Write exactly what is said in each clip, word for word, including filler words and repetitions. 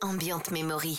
Ambient Memory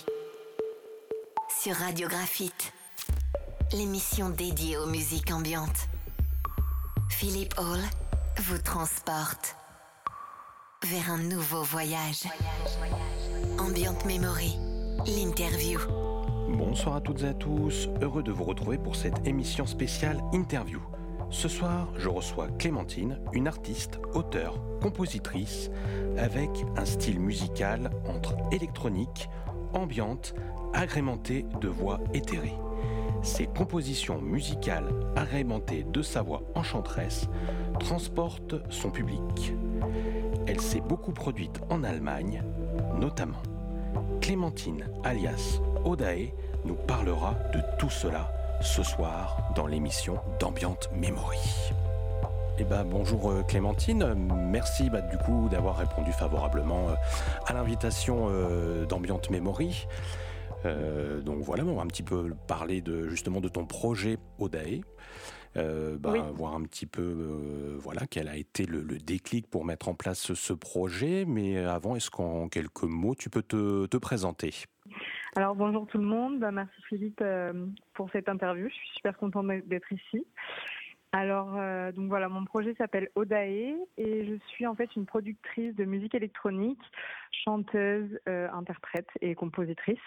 sur Radio Graphite, l'émission dédiée aux musiques ambiantes. Philippe Hall vous transporte vers un nouveau voyage. Ambient Memory, l'interview. Bonsoir à toutes et à tous, heureux de vous retrouver pour cette émission spéciale interview. Ce soir, je reçois Clémentine, une artiste, auteure, compositrice, avec un style musical entre électronique, ambiante, agrémenté de voix éthérées. Ses compositions musicales agrémentées de sa voix enchanteresse transportent son public. Elle s'est beaucoup produite en Allemagne, notamment. Clémentine, alias Odae, nous parlera de tout cela ce soir dans l'émission d'Ambient Memory. Eh ben, bonjour euh, Clémentine, merci bah, du coup d'avoir répondu favorablement euh, à l'invitation euh, d'Ambient Memory. Euh, donc voilà, on va un petit peu parler de, justement de ton projet Odae, euh, bah, oui. voir un petit peu euh, voilà, quel a été le, le déclic pour mettre en place ce, ce projet, mais avant, est-ce qu'en quelques mots tu peux te, te présenter ? Alors bonjour tout le monde, bah, merci Philippe euh, pour cette interview, je suis super contente d'être ici. Alors euh, donc voilà, mon projet s'appelle Odae et je suis en fait une productrice de musique électronique, chanteuse, euh, interprète et compositrice.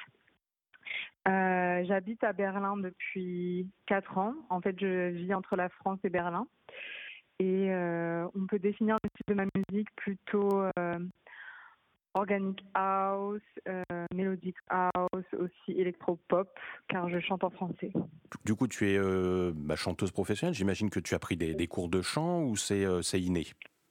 Euh, j'habite à Berlin depuis quatre ans, en fait je vis entre la France et Berlin et euh, on peut définir le style de ma musique plutôt euh, organic house, euh, melodic house, aussi électro-pop, car je chante en français. Du coup, tu es euh, bah, chanteuse professionnelle. J'imagine que tu as pris des, des cours de chant ou c'est, euh, c'est inné ?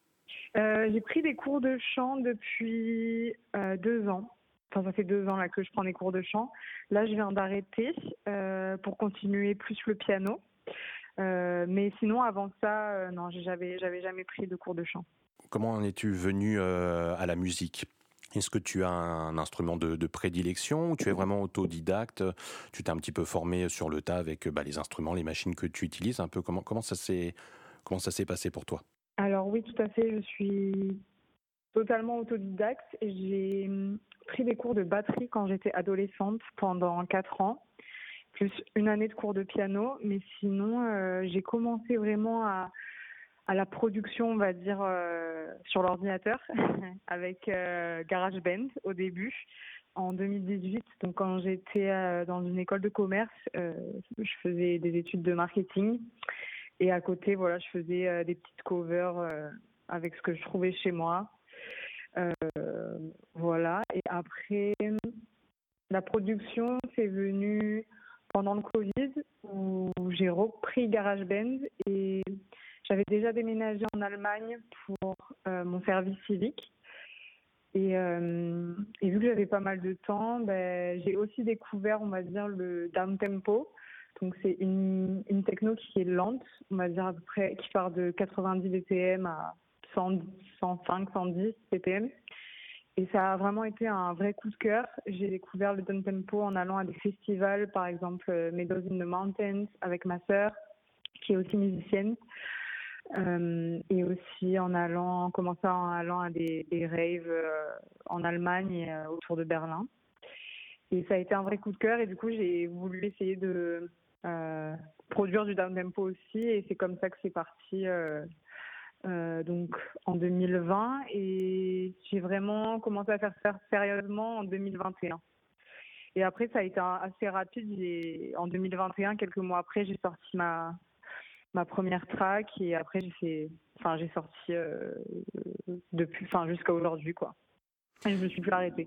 euh, J'ai pris des cours de chant depuis euh, deux ans. Enfin, ça fait deux ans là que je prends des cours de chant. Là, je viens d'arrêter euh, pour continuer plus le piano. Euh, mais sinon, avant ça, euh, non, j'avais, j'avais jamais pris de cours de chant. Comment en es-tu venue euh, à la musique ? Est-ce que tu as un instrument de, de prédilection ou tu es vraiment autodidacte ? Tu t'es un petit peu formé sur le tas avec bah, les instruments, les machines que tu utilises. Un peu comment comment ça s'est comment ça s'est passé pour toi ? Alors oui, tout à fait. Je suis totalement autodidacte. J'ai pris des cours de batterie quand j'étais adolescente pendant quatre ans, plus une année de cours de piano. Mais sinon, euh, j'ai commencé vraiment à à la production, on va dire, euh, sur l'ordinateur, avec euh, GarageBand au début, en deux mille dix-huit. Donc quand j'étais euh, dans une école de commerce, euh, je faisais des études de marketing. Et à côté, voilà, je faisais euh, des petites covers euh, avec ce que je trouvais chez moi. Euh, voilà. Et après, la production, c'est venu pendant le Covid, où j'ai repris GarageBand et j'avais déjà déménagé en Allemagne pour euh, mon service civique. Et, euh, et vu que j'avais pas mal de temps, ben, j'ai aussi découvert, on va dire, le downtempo. Donc c'est une, une techno qui est lente, on va dire à peu près, qui part de quatre-vingt-dix B P M à cent, cent cinq, cent dix B P M. Et ça a vraiment été un vrai coup de cœur. J'ai découvert le downtempo en allant à des festivals, par exemple Meadows in the Mountains avec ma sœur, qui est aussi musicienne. Euh, et aussi en allant, en commençant en allant à des, des raves euh, en Allemagne et euh, autour de Berlin. Et ça a été un vrai coup de cœur et du coup j'ai voulu essayer de euh, produire du downtempo aussi et c'est comme ça que c'est parti euh, euh, donc en deux mille vingt et j'ai vraiment commencé à faire ça sérieusement en deux mille vingt et un. Et après ça a été assez rapide. J'ai, en deux mille vingt et un, quelques mois après, j'ai sorti ma ma première track et après j'ai fait enfin j'ai sorti euh, depuis enfin jusqu'à aujourd'hui quoi et je me suis plus arrêtée.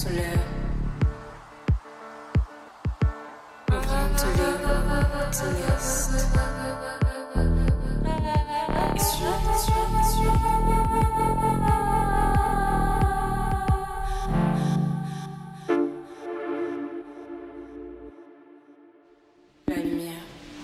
solaire. Empreinte libre, céleste. Issue, issue, issue. La lumière.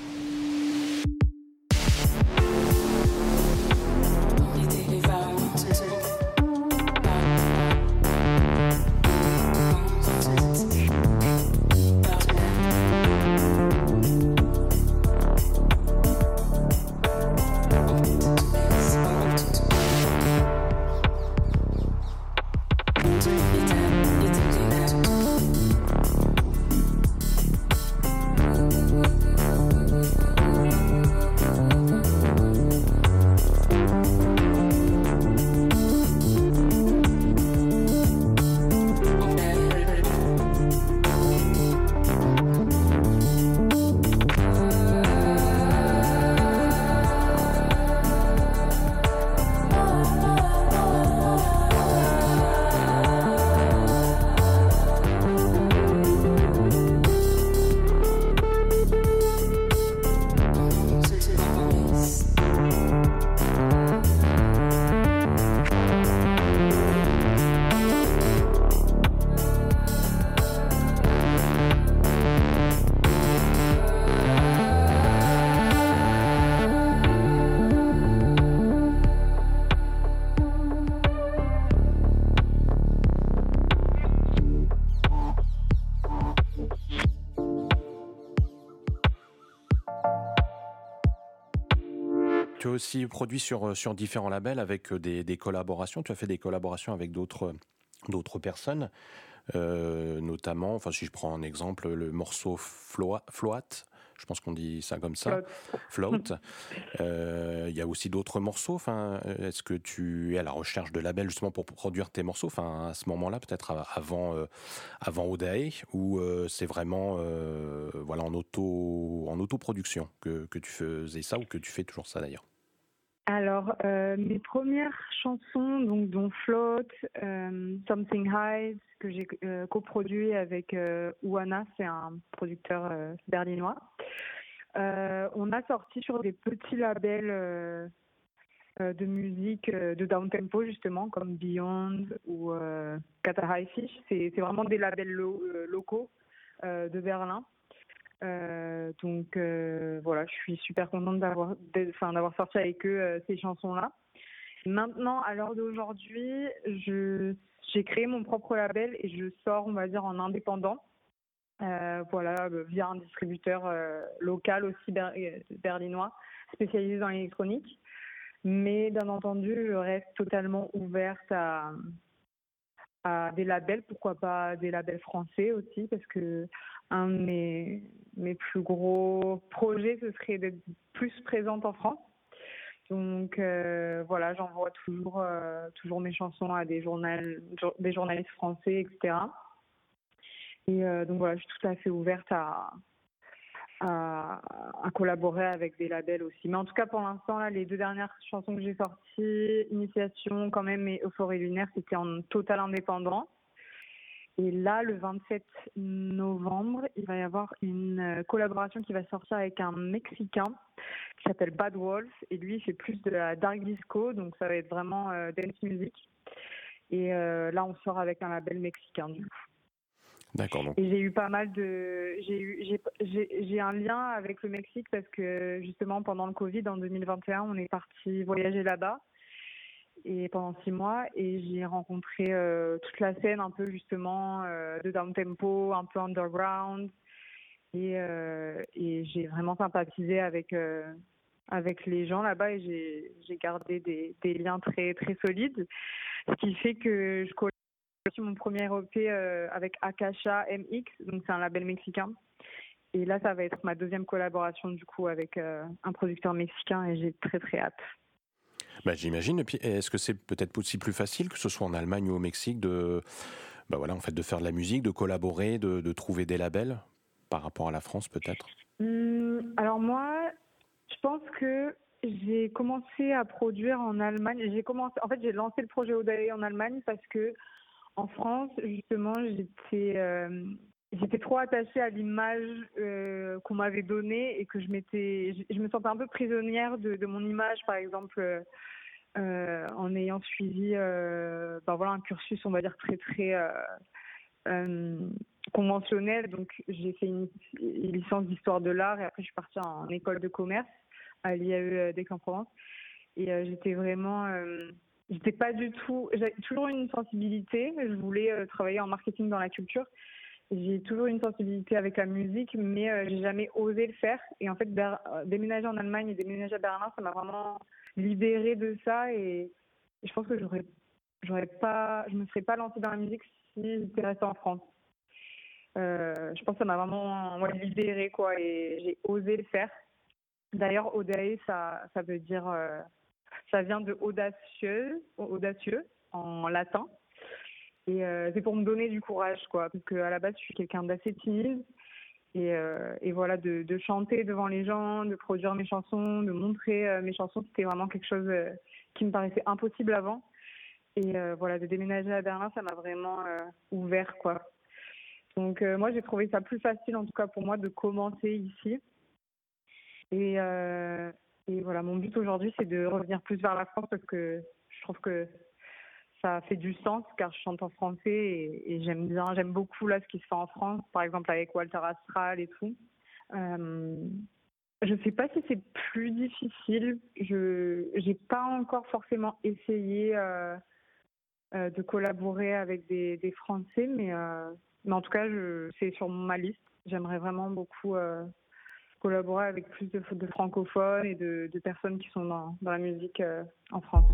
Tu as aussi produit sur, sur différents labels avec des, des collaborations. Tu as fait des collaborations avec d'autres, d'autres personnes, euh, notamment, enfin, si je prends un exemple, le morceau Float, Float, je pense qu'on dit ça comme ça, Float. Euh, il y a aussi d'autres morceaux. Enfin, est-ce que tu es à la recherche de labels justement pour produire tes morceaux, enfin, à ce moment-là, peut-être avant, euh, avant Odae, ou euh, c'est vraiment euh, voilà, en, auto, en autoproduction que, que tu faisais ça, ou que tu fais toujours ça d'ailleurs? Alors, euh, mes premières chansons, donc dont Float, euh, Something High, que j'ai euh, coproduit avec euh, Ouana, c'est un producteur euh, berlinois. Euh, on a sorti sur des petits labels euh, euh, de musique euh, de downtempo justement, comme Beyond ou euh, Kata High Fish. C'est, c'est vraiment des labels lo- euh, locaux euh, de Berlin. Euh, donc euh, voilà, je suis super contente d'avoir, enfin, d'avoir sorti avec eux euh, ces chansons-là. Maintenant, à l'heure d'aujourd'hui, je, j'ai créé mon propre label et je sors, on va dire, en indépendant. Euh, voilà, via un distributeur euh, local aussi ber- berlinois, spécialisé dans l'électronique. Mais bien entendu, je reste totalement ouverte à, à des labels, pourquoi pas des labels français aussi, parce que un de mes, mes plus gros projets, ce serait d'être plus présente en France. Donc euh, voilà, j'envoie toujours, euh, toujours mes chansons à des, journal, des journalistes français, et cetera. Et euh, donc voilà, je suis tout à fait ouverte à, à, à collaborer avec des labels aussi. Mais en tout cas, pour l'instant, là, les deux dernières chansons que j'ai sorties, Initiation quand même et Euphorie lunaire, c'était en total indépendant. Et là, le vingt-sept novembre, il va y avoir une collaboration qui va sortir avec un Mexicain qui s'appelle Bad Wolf. Et lui, il fait plus de la dark disco, donc ça va être vraiment euh, dance music. Et euh, là, on sort avec un label mexicain, du coup. D'accord. Donc. Et j'ai eu pas mal de... J'ai, eu, j'ai, j'ai, j'ai un lien avec le Mexique parce que, justement, pendant le Covid, en deux mille vingt et un, on est parti voyager là-bas. Et pendant six mois, et j'ai rencontré euh, toute la scène un peu justement euh, de downtempo, un peu underground, et, euh, et j'ai vraiment sympathisé avec euh, avec les gens là-bas et j'ai j'ai gardé des, des liens très très solides, ce qui fait que je collabore sur mon premier E P euh, avec Akasha M X, donc c'est un label mexicain. Et là, ça va être ma deuxième collaboration du coup avec euh, un producteur mexicain et j'ai très très hâte. Bah, j'imagine. Et puis, est-ce que c'est peut-être aussi plus facile, que ce soit en Allemagne ou au Mexique, de, bah voilà, en fait, de faire de la musique, de collaborer, de, de trouver des labels par rapport à la France, peut-être? Hum, alors moi, je pense que j'ai commencé à produire en Allemagne. J'ai commencé, en fait, j'ai lancé le projet Odae en Allemagne parce que En France, justement, j'étais, euh, j'étais trop attachée à l'image euh, qu'on m'avait donnée et que je m'étais, je, je me sentais un peu prisonnière de, de mon image, par exemple, euh, en ayant suivi, euh, ben voilà, un cursus, on va dire très très euh, euh, conventionnel. Donc, j'ai fait une, une licence d'histoire de l'art et après, je suis partie en école de commerce à l'I A E d'Aix-en-Provence et euh, j'étais vraiment euh, J'étais pas du tout. J'ai toujours une sensibilité. Je voulais euh, travailler en marketing dans la culture. J'ai toujours une sensibilité avec la musique, mais euh, j'ai jamais osé le faire. Et en fait, Ber- déménager en Allemagne et déménager à Berlin, ça m'a vraiment libérée de ça. Et, et je pense que j'aurais, j'aurais pas, je me serais pas lancée dans la musique si j'étais restée en France. Euh, je pense que ça m'a vraiment ouais, libérée, quoi. Et j'ai osé le faire. D'ailleurs, audace, ça, ça veut dire euh, Ça vient de audacieux, audacieux en latin. Et euh, c'est pour me donner du courage, quoi. Parce qu'à la base, je suis quelqu'un d'assez timide. Et, euh, et voilà, de, de chanter devant les gens, de produire mes chansons, de montrer euh, mes chansons, c'était vraiment quelque chose euh, qui me paraissait impossible avant. Et euh, voilà, de déménager à Berlin, ça m'a vraiment euh, ouvert, quoi. Donc euh, moi, j'ai trouvé ça plus facile, en tout cas pour moi, de commencer ici. Et... Euh, Et voilà, mon but aujourd'hui, c'est de revenir plus vers la France parce que je trouve que ça fait du sens car je chante en français et, et j'aime bien, j'aime beaucoup là ce qui se fait en France, par exemple avec Walter Astral et tout. Euh, je ne sais pas si c'est plus difficile. Je n'ai pas encore forcément essayé euh, euh, de collaborer avec des, des Français, mais, euh, mais en tout cas, je, c'est sur ma liste. J'aimerais vraiment beaucoup... Euh, collaborer avec plus de, de francophones et de, de personnes qui sont dans, dans la musique euh, en France.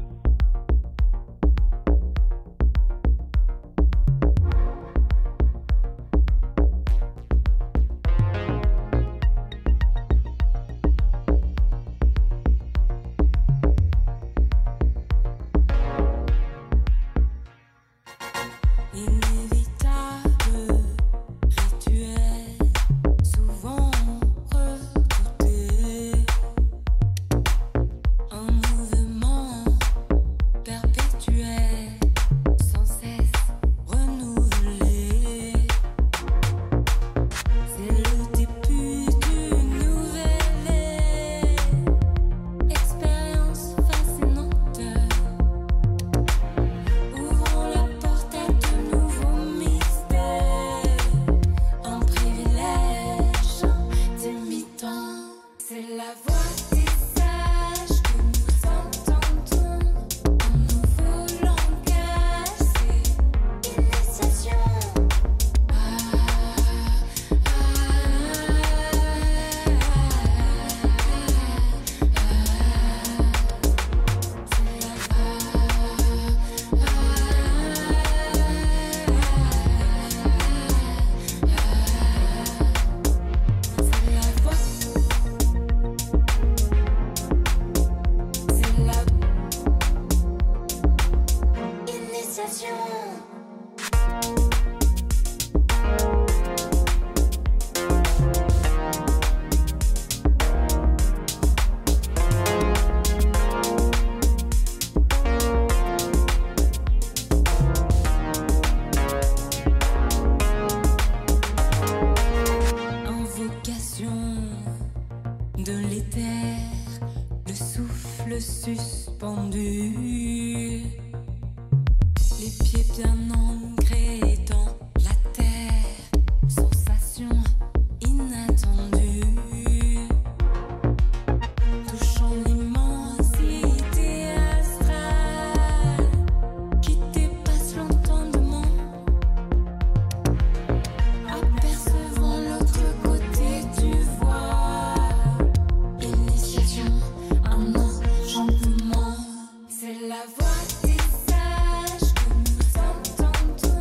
C'est la voix des sages que nous entendons.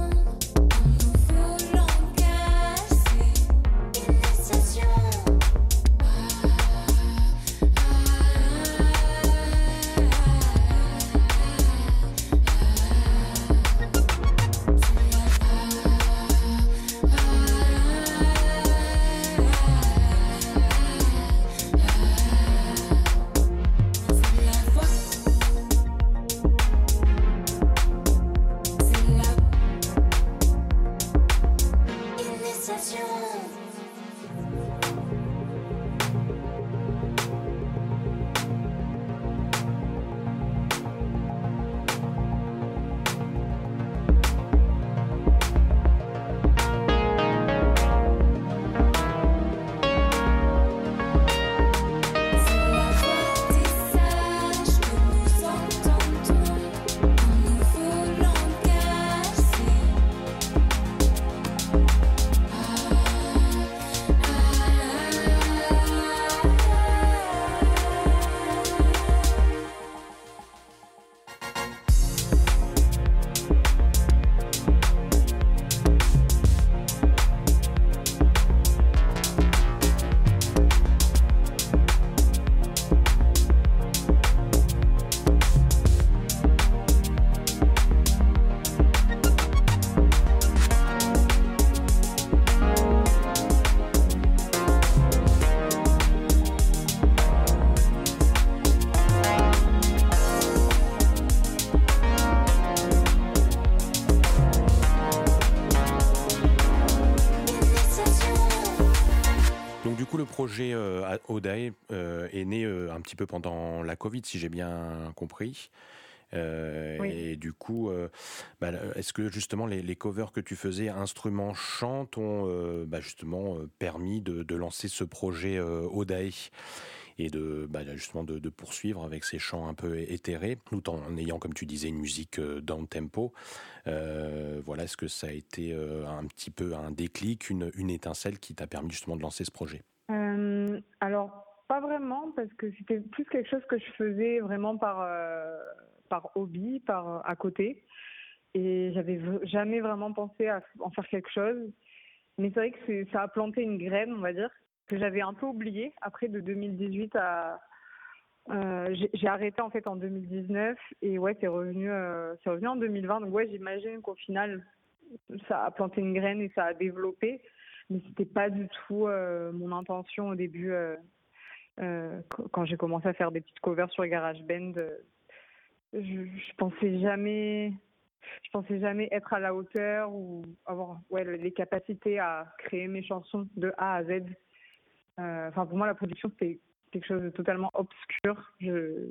Odae euh, est né euh, un petit peu pendant la Covid, si j'ai bien compris. Euh, Oui. Et du coup, euh, bah, est-ce que justement les, les covers que tu faisais instruments chant t'ont euh, bah, justement euh, permis de, de lancer ce projet euh, Odae et de bah, justement de, de poursuivre avec ces chants un peu éthérés, tout en ayant, comme tu disais, une musique euh, down tempo. Euh, voilà, est-ce que ça a été euh, un petit peu un déclic, une, une étincelle qui t'a permis justement de lancer ce projet? Euh, alors, pas vraiment, parce que c'était plus quelque chose que je faisais vraiment par, euh, par hobby, par à côté. Et j'avais v- jamais vraiment pensé à en faire quelque chose. Mais c'est vrai que c'est- ça a planté une graine, on va dire, que j'avais un peu oubliée. Après, de deux mille dix-huit à... euh, j'ai j'ai arrêté en fait en deux mille dix-neuf et ouais, c'est revenu, euh, c'est revenu en deux mille vingt. Donc ouais, j'imagine qu'au final, ça a planté une graine et ça a développé. Mais c'était pas du tout euh, mon intention au début. Euh, euh, qu- quand j'ai commencé à faire des petites covers sur GarageBand, euh, je, je pensais jamais, je pensais jamais être à la hauteur ou avoir ouais, les capacités à créer mes chansons de A à Z. Euh, Enfin, pour moi, la production, c'était quelque chose de totalement obscur. Je,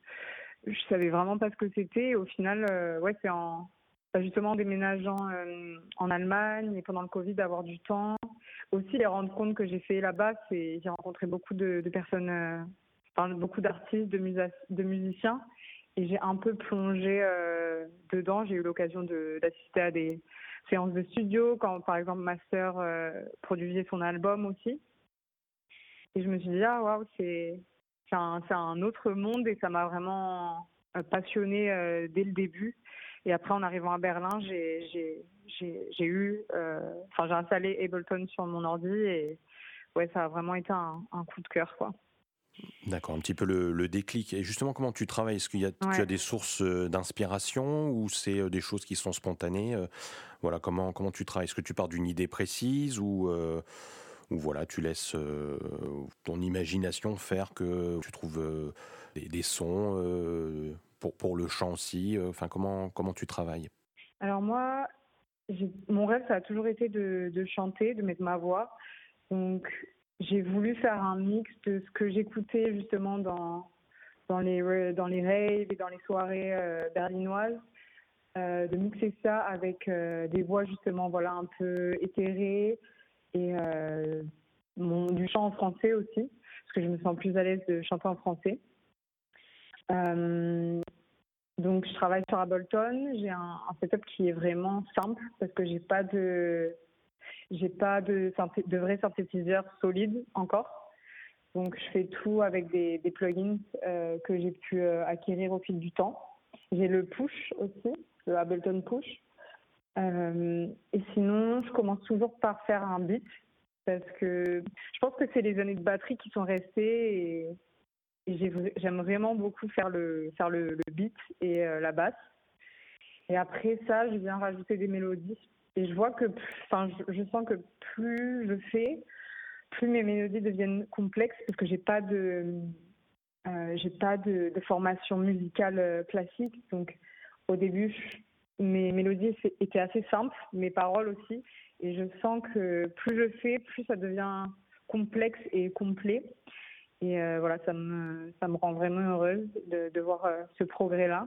je savais vraiment pas ce que c'était. Et au final, euh, ouais, c'est en bah, justement en déménageant euh, en Allemagne et pendant le Covid, d'avoir du temps. Aussi, les rencontres que j'ai fait là-bas, c'est j'ai rencontré beaucoup de, de personnes, euh, enfin, beaucoup d'artistes, de, musa- de musiciens. Et j'ai un peu plongé euh, dedans. J'ai eu l'occasion de- d'assister à des séances de studio, quand par exemple ma sœur euh, produisait son album aussi. Et je me suis dit, ah waouh, c'est c'est un, c'est un autre monde et ça m'a vraiment euh, passionnée euh, dès le début. Et après, en arrivant à Berlin, j'ai j'ai j'ai j'ai eu, euh, enfin j'ai installé Ableton sur mon ordi et ouais, ça a vraiment été un, un coup de cœur, quoi. D'accord, un petit peu le, le déclic. Et justement, comment tu travailles? Est-ce qu'il y a, tu as Ouais. des sources euh, d'inspiration ou c'est euh, des choses qui sont spontanées? Euh, Voilà, comment, comment tu travailles? Est-ce que tu pars d'une idée précise ou, euh, ou voilà, tu laisses euh, ton imagination faire que tu trouves euh, des, des sons euh, pour, pour le chant aussi? euh, Enfin, comment, comment tu travailles? Alors moi, j'ai- mon rêve, ça a toujours été de, de chanter, de mettre ma voix. Donc, j'ai voulu faire un mix de ce que j'écoutais justement dans, dans les, ra- dans les raves et dans les soirées euh, berlinoises, euh, de mixer ça avec euh, des voix justement voilà, un peu éthérées et euh, mon, du chant en français aussi, parce que je me sens plus à l'aise de chanter en français. Euh, donc, je travaille sur Ableton. J'ai un, un setup qui est vraiment simple parce que j'ai pas de j'ai pas de, synthé- de vrai synthétiseur solide encore. Donc, je fais tout avec des, des plugins euh, que j'ai pu euh, acquérir au fil du temps. J'ai le push aussi, le Ableton Push. Euh, et sinon, je commence toujours par faire un beat parce que je pense que c'est les années de batterie qui sont restées et, et j'ai vra- j'aime vraiment beaucoup faire le, faire le, le beat et euh, la basse. Et après ça, je viens rajouter des mélodies. Et je vois que, enfin, je, je sens que plus je fais, plus mes mélodies deviennent complexes parce que j'ai pas de, euh, j'ai pas de, de formation musicale euh, classique. Donc, au début, je- mes mélodies c'est- étaient assez simples, mes paroles aussi. Et je sens que plus je fais, plus ça devient complexe et complet. Et euh, voilà, ça me, ça me rend vraiment heureuse de, de voir euh, ce progrès-là.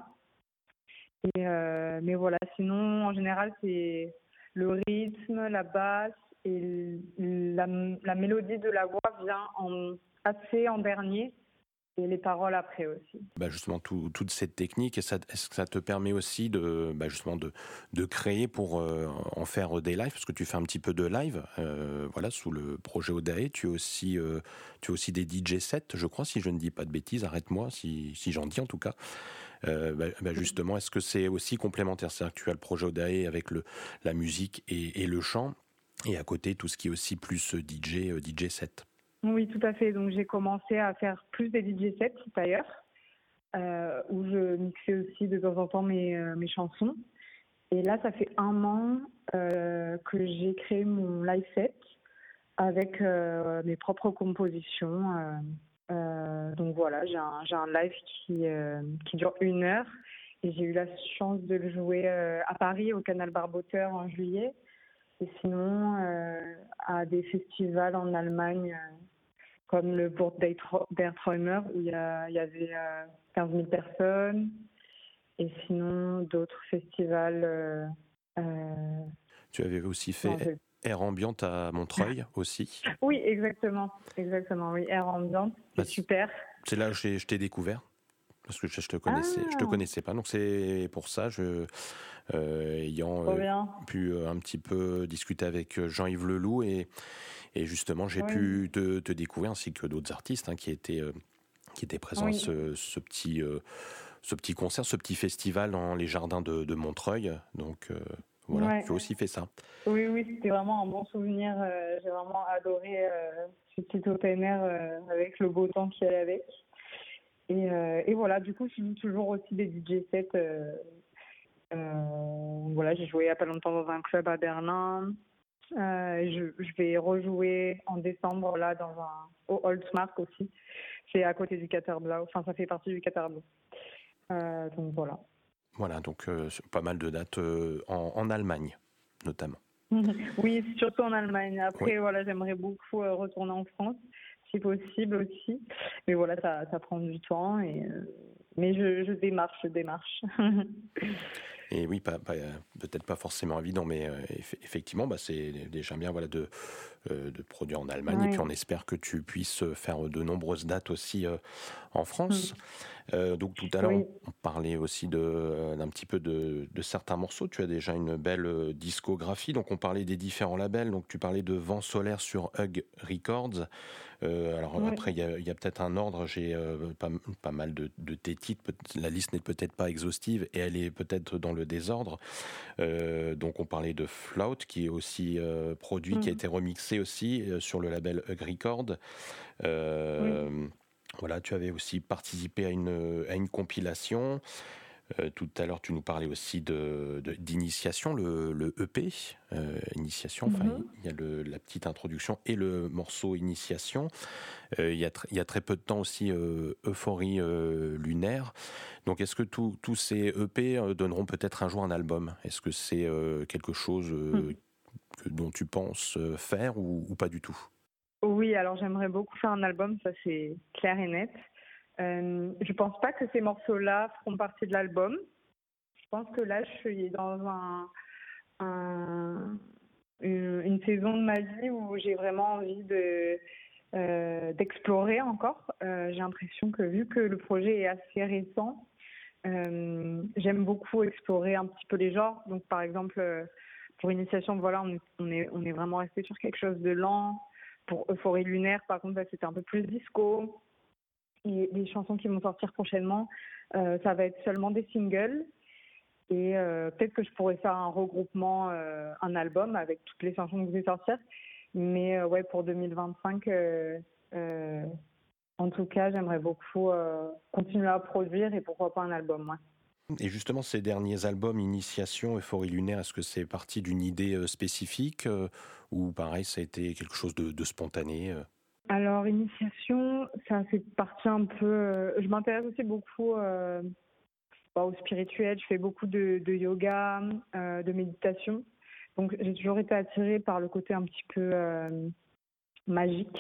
Et, euh, mais voilà, sinon, en général, c'est le rythme, la basse et la, la mélodie de la voix vient en, assez en dernier et les paroles après aussi. Bah justement, tout- toute cette technique, et ça, est-ce que ça te permet aussi de, bah justement de, de créer pour euh, en faire des lives, parce que tu fais un petit peu de live, euh, voilà, sous le projet Odae. Tu as aussi, euh, tu as aussi des D J sets, je crois, si je ne dis pas de bêtises. Arrête-moi si, si j'en dis en tout cas. Euh, bah, bah justement, est-ce que c'est aussi complémentaire? C'est-à-dire que tu as le projet Odae avec le, la musique et, et le chant, et à côté tout ce qui est aussi plus D J, euh, D J set. Oui, tout à fait. Donc j'ai commencé à faire plus des D J sets d'ailleurs, euh, où je mixais aussi de temps en temps mes, euh, mes chansons. Et là, ça fait un an euh, que j'ai créé mon live set avec euh, mes propres compositions. Euh, euh, donc voilà, j'ai un, j'ai un live qui, euh, qui dure une heure et j'ai eu la chance de le jouer euh, à Paris au Canal Barboteur en juillet et sinon euh, à des festivals en Allemagne euh, comme le Bourg d'Erträumer où il y, a, il y avait euh, quinze mille personnes. Et sinon, d'autres festivals. Euh, euh, tu avais aussi fait non, je... Air Ambient à Montreuil aussi. Oui, exactement. Exactement, oui. Air Ambient, c'est bah, super. C'est là que je t'ai découvert. Parce que je, je te connaissais, ah. je te connaissais pas, donc c'est pour ça, je, euh, ayant euh, pu euh, un petit peu discuter avec Jean-Yves Leloup et, et justement j'ai oui. pu te, te découvrir ainsi que d'autres artistes hein, qui étaient euh, qui étaient présents oui. à ce, ce petit euh, ce petit concert, ce petit festival dans les jardins de, de Montreuil, donc euh, voilà, ouais. tu as aussi fait ça. Oui, oui, c'était vraiment un bon souvenir. Euh, j'ai vraiment adoré euh, ce petit open air euh, avec le beau temps qu'il y avait avec. Et, euh, et voilà, du coup, je joue toujours aussi des D J sets. Euh, euh, voilà, j'ai joué il n'y a pas longtemps dans un club à Berlin. Euh, je, je vais rejouer en décembre là dans un au Holzmark aussi. C'est à côté du Katerblau. Enfin, ça fait partie du Katerblau. Euh, donc voilà. Voilà, donc euh, pas mal de dates euh, en, en Allemagne, notamment. Oui, surtout en Allemagne. Après, oui. voilà, j'aimerais beaucoup euh, retourner en France. Si possible aussi, mais voilà, ça, ça prend du temps et euh, mais je, je démarche, je démarche. Et oui, pas, pas, peut-être pas forcément évident, mais euh, effectivement, bah, c'est déjà bien voilà, de, euh, de produire en Allemagne. Oui. Et puis on espère que tu puisses faire de nombreuses dates aussi euh, en France. Mmh. Euh, donc tout à l'heure, oui. on, on parlait aussi de, d'un petit peu de, de certains morceaux. Tu as déjà une belle discographie. Donc on parlait des différents labels. Donc tu parlais de Vent Solaire sur Hug Records. Euh, alors oui. après, il y a, y a peut-être un ordre. J'ai euh, pas, pas mal de, de tes titres. La liste n'est peut-être pas exhaustive et elle est peut-être dans le désordre. Euh, donc on parlait de Flout qui est aussi euh, produit, mmh. qui a été remixé aussi euh, sur le label Hug Records. Euh, oui. Voilà, tu avais aussi participé à une, à une compilation. Euh, tout à l'heure, tu nous parlais aussi de, de, d'initiation, le, le E P, euh, initiation, enfin, mm-hmm. il y a le, la petite introduction et le morceau initiation. Euh, il, y a tr- il y a très peu de temps aussi euh, Euphorie euh, lunaire. Donc, est-ce que tous ces E P donneront peut-être un jour un album ? Est-ce que c'est euh, quelque chose euh, mm. que, dont tu penses faire ou, ou pas du tout ? Oui, alors j'aimerais beaucoup faire un album, ça c'est clair et net. Euh, je pense pas que ces morceaux-là feront partie de l'album. Je pense que là, je suis dans un, un, une, une saison de ma vie où j'ai vraiment envie de, euh, d'explorer encore. Euh, j'ai l'impression que vu que le projet est assez récent, euh, j'aime beaucoup explorer un petit peu les genres. Donc par exemple, pour Initiation, voilà, on, on, est, on est vraiment resté sur quelque chose de lent. Pour Euphorie lunaire, par contre, bah, c'était un peu plus disco. Et les chansons qui vont sortir prochainement, euh, ça va être seulement des singles. Et euh, peut-être que je pourrais faire un regroupement, euh, un album avec toutes les chansons que je vais sortir. Mais euh, ouais, pour deux mille vingt-cinq, euh, euh, en tout cas, j'aimerais beaucoup euh, continuer à produire et pourquoi pas un album. Ouais. Et justement, ces derniers albums, Initiation, Euphorie lunaire, est-ce que c'est parti d'une idée euh, spécifique euh, ou pareil, ça a été quelque chose de, de spontané euh Alors, Initiation, ça fait partie un peu... Euh, je m'intéresse aussi beaucoup euh, au spirituel. Je fais beaucoup de, de yoga, euh, de méditation. Donc, j'ai toujours été attirée par le côté un petit peu euh, magique.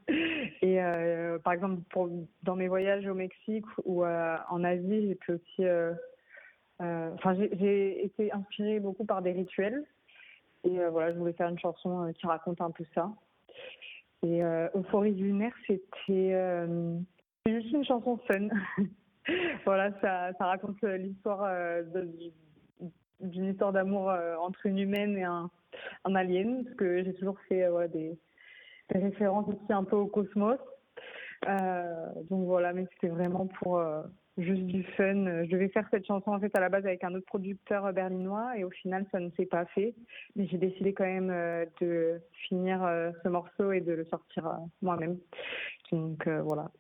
Et euh, par exemple, pour, dans mes voyages au Mexique ou euh, en Asie, j'ai pu aussi... Euh, euh, enfin, j'ai, j'ai été inspirée beaucoup par des rituels. Et euh, voilà, je voulais faire une chanson euh, qui raconte un peu ça. Et euh, Euphorie lunaire, c'était euh, c'est juste une chanson fun. Voilà, ça, ça raconte l'histoire euh, de, d'une histoire d'amour euh, entre une humaine et un, un alien, parce que j'ai toujours fait euh, ouais, des, des références aussi un peu au cosmos. Euh, donc voilà, mais c'était vraiment pour euh, juste du fun. Je devais faire cette chanson en fait à la base avec un autre producteur berlinois et au final ça ne s'est pas fait. Mais j'ai décidé quand même euh, de finir euh, ce morceau et de le sortir euh, moi-même. Donc euh, voilà.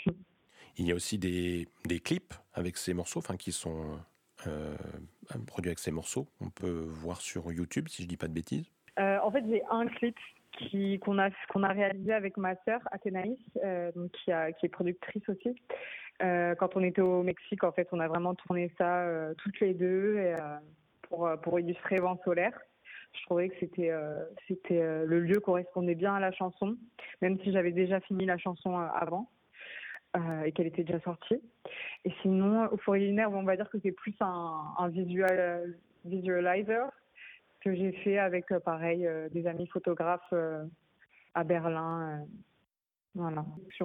Il y a aussi des, des clips avec ces morceaux, enfin qui sont euh, produits avec ces morceaux. On peut voir sur YouTube si je dis pas de bêtises. Euh, en fait, j'ai un clip qui qu'on a qu'on a réalisé avec ma sœur Athénaïs, euh, donc qui a qui est productrice aussi. Euh, quand on était au Mexique, en fait, on a vraiment tourné ça euh, toutes les deux et, euh, pour pour illustrer Vent Solaire. Je trouvais que c'était, euh, c'était euh, le lieu correspondait bien à la chanson, même si j'avais déjà fini la chanson euh, avant euh, et qu'elle était déjà sortie. Et sinon, Euphorie lunaire, on va dire que c'est plus un, un visual, visualizer que j'ai fait avec, euh, pareil, euh, des amis photographes euh, à Berlin. Euh, voilà.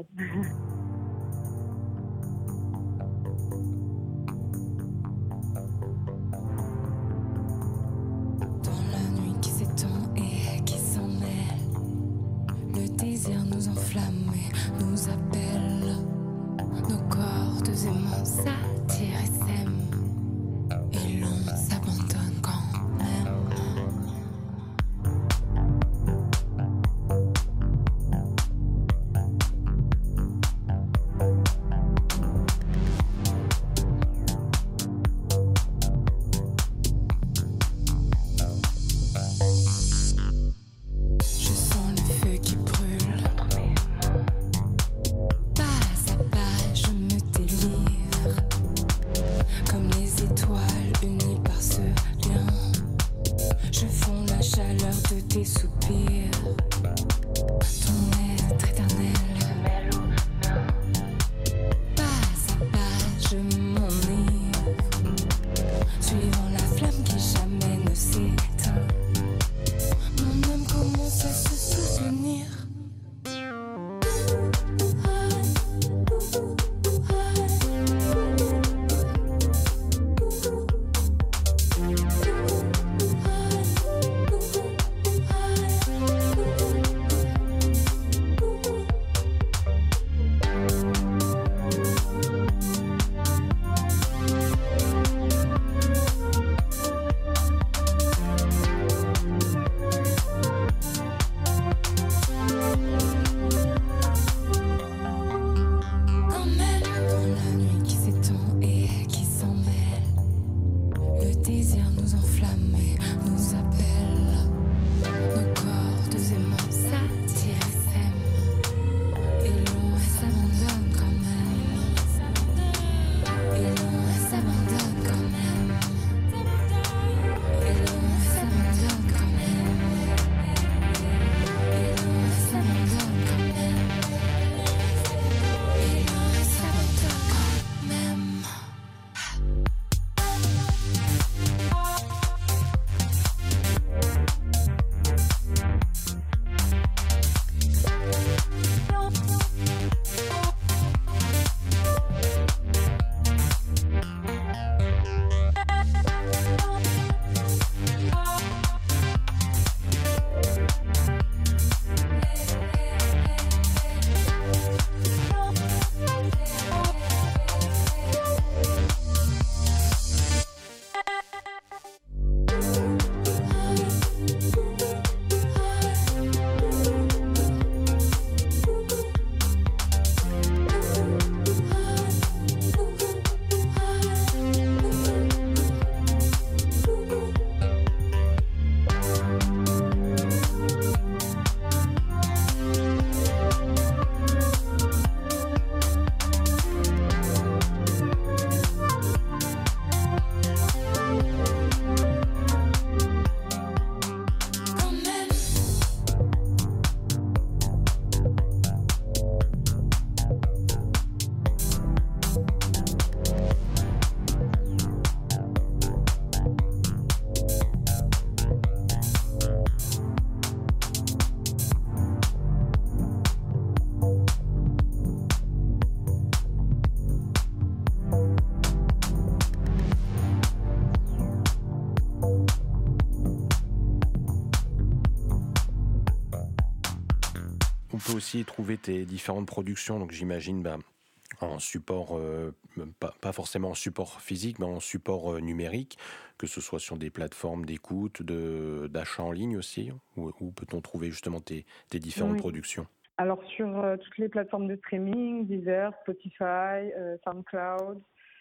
désir nous enflamme et nous appelle. Nos corps, deux aimants s'attirent et s'aiment. Et l'on s'abandonne quand même. Aussi trouver tes différentes productions, donc j'imagine ben, en support, euh, pas, pas forcément en support physique, mais en support euh, numérique, que ce soit sur des plateformes d'écoute, de, d'achat en ligne aussi, où, où peut-on trouver justement tes, tes différentes oui. productions? Alors sur euh, toutes les plateformes de streaming, Deezer, Spotify, euh, SoundCloud,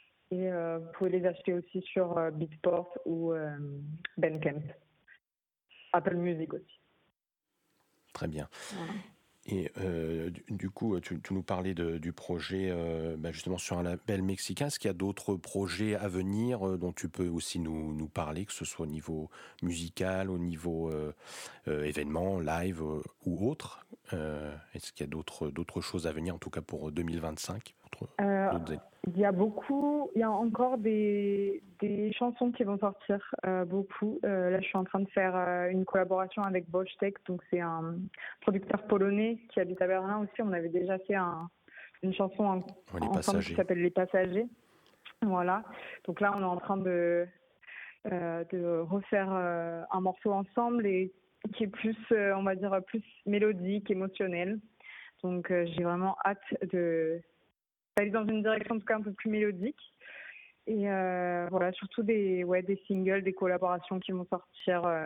et euh, vous pouvez les acheter aussi sur euh, Beatport ou euh, Bandcamp. Apple Music aussi. Très bien. Voilà. Et euh, du, du coup, tu, tu nous parlais de, du projet euh, bah justement sur un label mexicain. Est-ce qu'il y a d'autres projets à venir euh, dont tu peux aussi nous, nous parler, que ce soit au niveau musical, au niveau euh, euh, événement, live euh, ou autre euh, Est-ce qu'il y a d'autres, d'autres choses à venir, en tout cas pour deux mille vingt-cinq autre, euh, Il y a beaucoup, il y a encore des, des chansons qui vont sortir, euh, beaucoup. Euh, là, je suis en train de faire euh, une collaboration avec Bosch Tech, donc c'est un producteur polonais qui habite à Berlin aussi. On avait déjà fait un, une chanson en, oh, ensemble qui s'appelle Les Passagers. Voilà. Donc là, on est en train de, euh, de refaire euh, un morceau ensemble et qui est plus, euh, on va dire, plus mélodique, émotionnel. Donc euh, j'ai vraiment hâte de aller dans une direction en tout cas un peu plus mélodique. Et euh, voilà, surtout des, ouais, des singles, des collaborations qui vont sortir euh,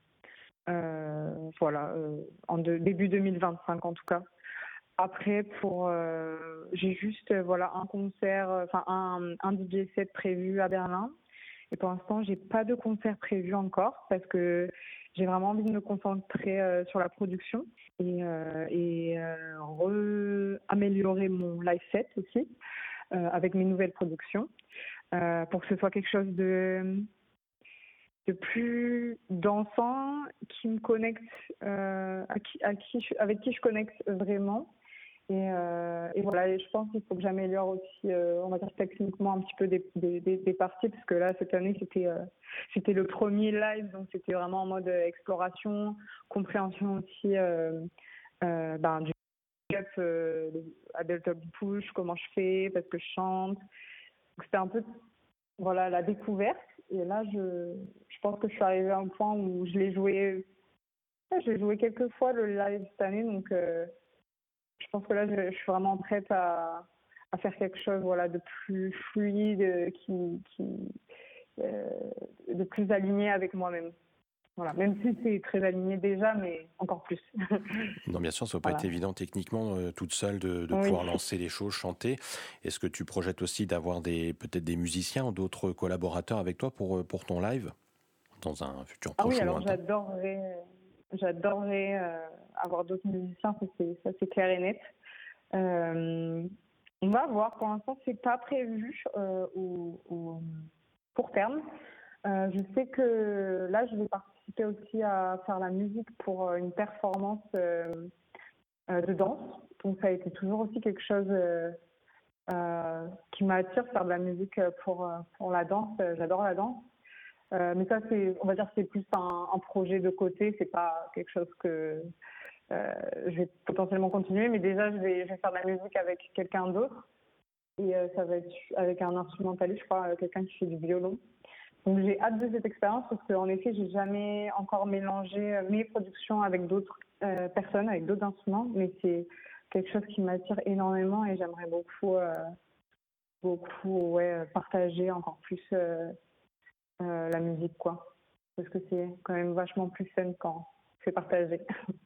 euh, voilà, euh, en de, début deux mille vingt-cinq en tout cas. Après, pour, euh, j'ai juste euh, voilà, un concert, enfin un, un D J set prévu à Berlin. Et pour l'instant, j'ai pas de concert prévu encore parce que j'ai vraiment envie de me concentrer euh, sur la production et, euh, et euh, re- améliorer mon live set aussi euh, avec mes nouvelles productions euh, pour que ce soit quelque chose de, de plus dansant qui me connecte, euh, à qui, à qui je, avec qui je connecte vraiment. Et, euh, et voilà, et je pense qu'il faut que j'améliore aussi, euh, on va dire techniquement un petit peu des, des, des, des parties, parce que là, cette année, c'était, euh, c'était le premier live, donc c'était vraiment en mode exploration, compréhension aussi euh, euh, ben, du up, euh, à Delta Push, comment je fais, parce que je chante. Donc c'était un peu voilà, la découverte. Et là, je, je pense que je suis arrivée à un point où je l'ai joué, j'ai joué quelques fois le live cette année, donc... Euh, je pense que là, je, je suis vraiment prête à, à faire quelque chose voilà, de plus fluide, qui, qui, euh, de plus aligné avec moi-même. Voilà. Même si c'est très aligné déjà, mais encore plus. Non, bien sûr, ça ne va pas voilà. être évident techniquement, euh, toute seule, de, de oui. pouvoir lancer les choses, chanter. Est-ce que tu projettes aussi d'avoir des, peut-être des musiciens ou d'autres collaborateurs avec toi pour, pour ton live dans un futur proche? Ah oui, alors j'adorerais... J'adorerais euh, avoir d'autres musiciens, ça c'est, ça c'est clair et net. Euh, on va voir, pour l'instant c'est pas prévu euh, au, au court terme. Euh, je sais que là je vais participer aussi à faire la musique pour une performance euh, euh, de danse. Donc ça a été toujours aussi quelque chose euh, euh, qui m'attire, faire de la musique pour, pour la danse. J'adore la danse. Euh, mais ça, c'est, on va dire, c'est plus un, un projet de côté. C'est pas quelque chose que euh, je vais potentiellement continuer. Mais déjà, je vais, je vais faire de la musique avec quelqu'un d'autre. Et euh, ça va être avec un instrumentaliste, je crois, quelqu'un qui fait du violon. Donc j'ai hâte de cette expérience parce qu'en effet, j'ai jamais encore mélangé mes productions avec d'autres euh, personnes, avec d'autres instruments. Mais c'est quelque chose qui m'attire énormément et j'aimerais beaucoup, euh, beaucoup, ouais, partager encore plus. Euh, Euh, la musique, quoi. Parce que c'est quand même vachement plus fun quand c'est partagé.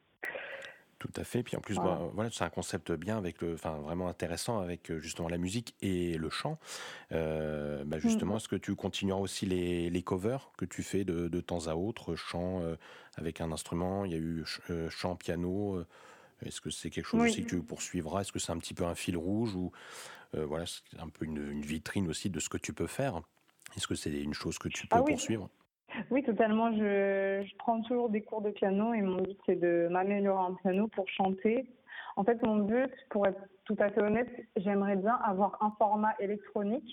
Tout à fait. Puis en plus, voilà. bah, voilà, c'est un concept bien, avec le, enfin, vraiment intéressant avec justement la musique et le chant. Euh, bah, justement, mmh. Est-ce que tu continueras aussi les, les covers que tu fais de, de temps à autre, chant euh, avec un instrument? Il y a eu euh, chant, piano. Euh, est-ce que c'est quelque chose oui. aussi que tu poursuivras? Est-ce que c'est un petit peu un fil rouge ou euh, voilà, c'est un peu une, une vitrine aussi de ce que tu peux faire? Est-ce que c'est une chose que tu peux ah oui. poursuivre? Oui, totalement. Je, je prends toujours des cours de piano et mon but, c'est de m'améliorer en piano pour chanter. En fait, mon but, pour être tout à fait honnête, j'aimerais bien avoir un format électronique,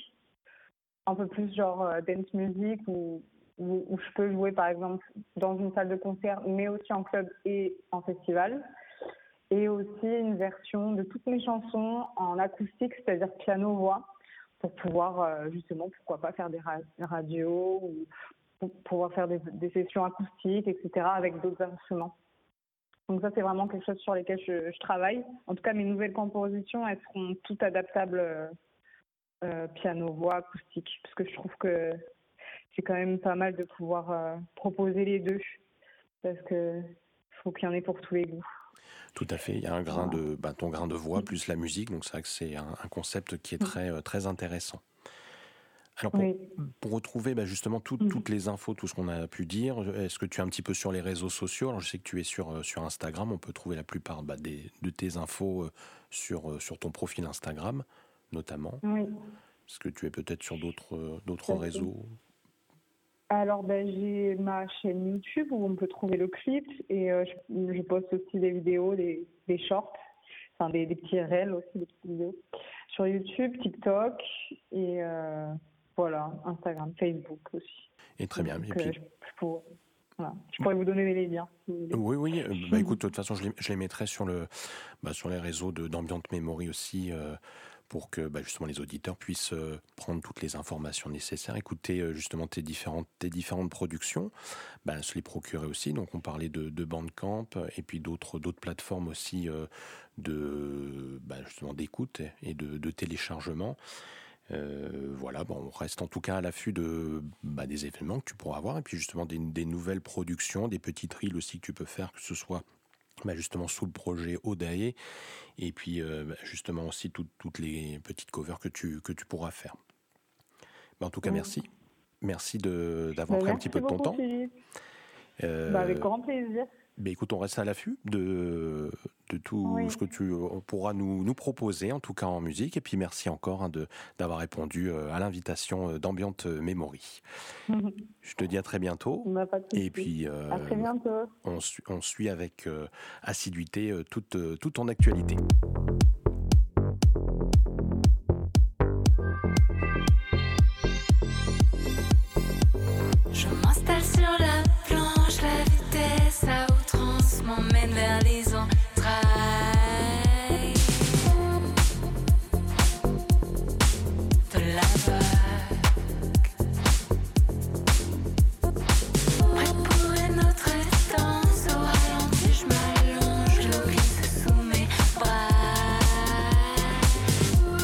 un peu plus genre euh, dance music, où, où, où je peux jouer, par exemple, dans une salle de concert, mais aussi en club et en festival. Et aussi une version de toutes mes chansons en acoustique, c'est-à-dire piano-voix, pour pouvoir euh, justement, pourquoi pas faire des ra- radios ou pour pouvoir faire des, des sessions acoustiques, et cetera avec d'autres instruments. Donc ça, c'est vraiment quelque chose sur lesquels je, je travaille. En tout cas, mes nouvelles compositions, elles seront toutes adaptables euh, euh, piano, voix, acoustique, parce que je trouve que c'est quand même pas mal de pouvoir euh, proposer les deux, parce que faut qu'il y en ait pour tous les goûts. Tout à fait, il y a un grain de, bah, ton grain de voix plus la musique, donc c'est vrai que c'est un, un concept qui est très, euh, très intéressant. Alors pour, Oui. pour retrouver bah, justement tout, Mhm. toutes les infos, tout ce qu'on a pu dire, est-ce que tu es un petit peu sur les réseaux sociaux? Alors je sais que tu es sur, euh, sur Instagram, on peut trouver la plupart bah, des, de tes infos euh, sur, euh, sur ton profil Instagram notamment. Oui. Est-ce que tu es peut-être sur d'autres, euh, d'autres Tout à fait. réseaux? Alors, ben, j'ai ma chaîne YouTube où on peut trouver le clip et euh, je, je poste aussi des vidéos, des, des shorts, enfin des, des petits réels aussi, des petites vidéos sur YouTube, TikTok et euh, voilà, Instagram, Facebook aussi. Et très bien. Donc, Et euh, puis, je, je pourrais, voilà. Je pourrais vous donner les liens. Si vous voulez. oui, oui. euh, Bah, écoute, de toute façon, je les, je les mettrai sur, le, bah, sur les réseaux de, d'Ambient Memory aussi, euh, pour que bah, justement les auditeurs puissent euh, prendre toutes les informations nécessaires, écouter euh, justement tes différentes, tes différentes productions, bah, se les procurer aussi. Donc, on parlait de, de Bandcamp et puis d'autres, d'autres plateformes aussi euh, de, bah, justement d'écoute et de, de téléchargement. Euh, voilà, bon, on reste en tout cas à l'affût de, bah, des événements que tu pourras avoir et puis justement des, des nouvelles productions, des petites reels aussi que tu peux faire, que ce soit bah, justement sous le projet Odae et puis euh, bah, justement aussi tout, toutes les petites covers que tu, que tu pourras faire. Bah, en tout cas, Oui. merci. Merci de, d'avoir Ben, pris un merci petit peu de ton beaucoup, temps. Philippe. Euh, Ben, avec grand plaisir. bah, écoute, on reste à l'affût de, de tout Oui. ce que tu pourras nous, nous proposer, en tout cas en musique. Et puis merci encore hein, de, d'avoir répondu euh, à l'invitation d'Ambient Memory. Je te dis à très bientôt. On n'a pas de souci. Et puis, euh, À très bientôt. on, su- on suit avec euh, assiduité euh, toute, euh, toute ton actualité. Je m'installe sur la planche, la vitesse à outrance m'emmène vers les entrailles de la vague. Prêt pour une autre danse, au ralenti je m'allonge, l'eau glisse sous mes bras.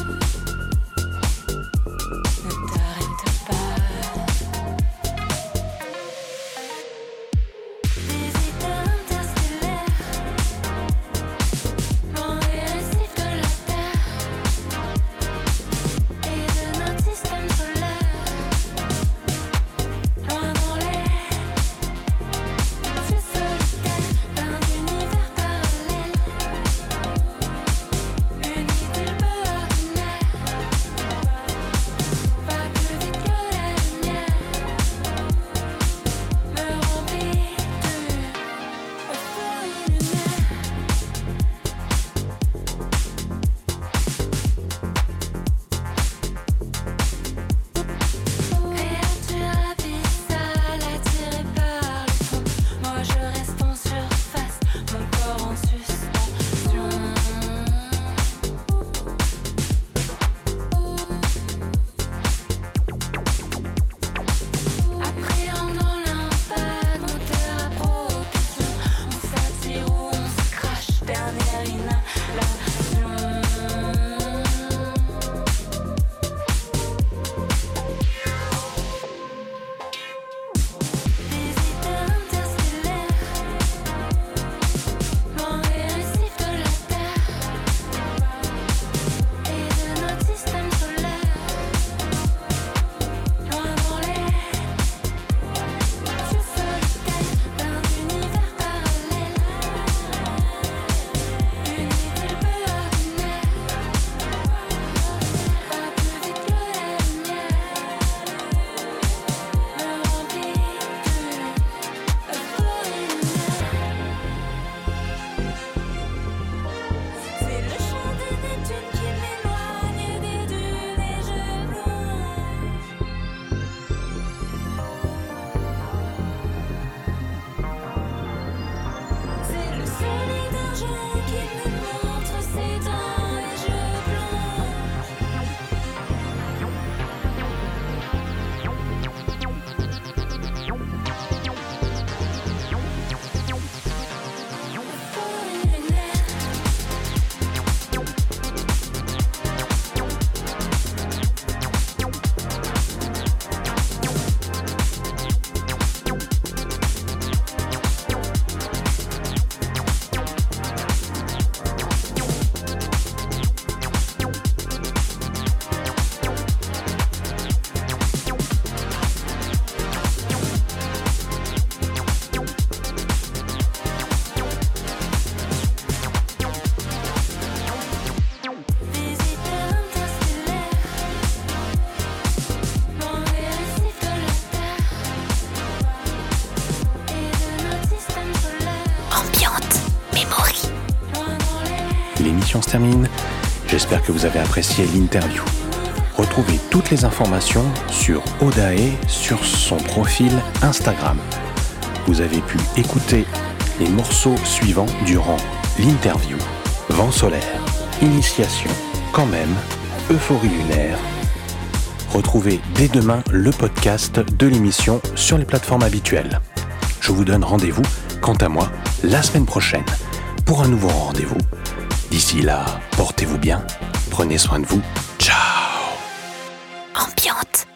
l'émission se termine. J'espère que vous avez apprécié l'interview. Retrouvez toutes les informations sur Odae sur son profil Instagram. Vous avez pu écouter les morceaux suivants durant l'interview. Vent solaire, Initiation, Quand même, Euphorie lunaire. Retrouvez dès demain le podcast de l'émission sur les plateformes habituelles. Je vous donne rendez-vous, quant à moi, la semaine prochaine pour un nouveau rendez-vous. D'ici là, portez-vous bien, prenez soin de vous. Ciao. Ambiante.